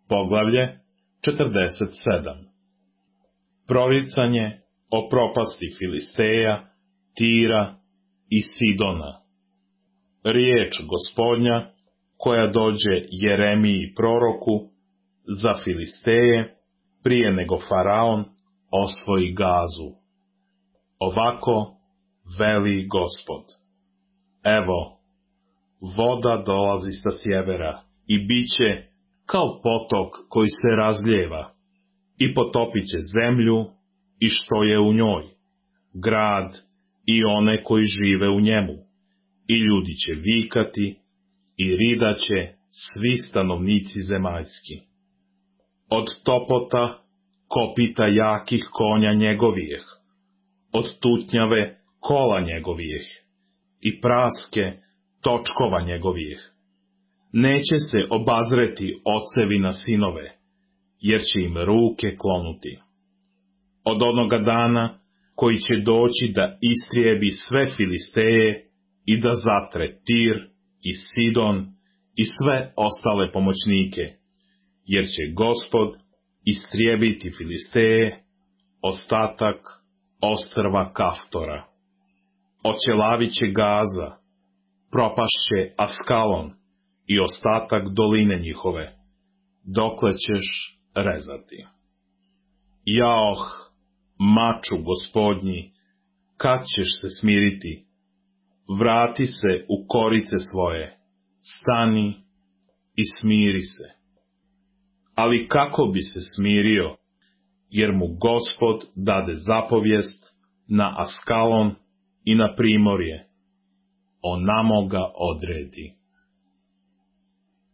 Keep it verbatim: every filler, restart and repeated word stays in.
Poglavlje četrdeset sedam. Proricanje o propasti Filisteja, Tira i Sidona. Riječ Gospodnja koja dođe Jeremiji proroku za Filisteje prije nego Faraon osvoji Gazu. Ovako veli Gospod: Evo, voda dolazi sa sjevera i biće kao potok koji se razljeva i potopit će zemlju i što je u njoj, grad i one koji žive u njemu, i ljudi će vikati i ridaće svi stanovnici zemaljski. Od topota kopita jakih konja njegovijeh, od tutnjave kola njegovijeh i praske točkova njegovijeh. Neće se obazreti ocevi na sinove, jer će im ruke klonuti. Od onoga dana koji će doći da istrijebi sve Filisteje i da zatre Tir i Sidon i sve ostale pomoćnike, jer će Gospod istrijebiti Filisteje, ostatak ostrva Kaftora. Oćelavit će Gaza, propašće Askalon i ostatak doline njihove, dokle ćeš rezati. Jaoh, maču Gospodnji, kad ćeš se smiriti? Vrati se u korice svoje, stani i smiri se. Ali kako bi se smirio, jer mu Gospod dade zapovijest na Askalon i na primorje, onamo ga odredi.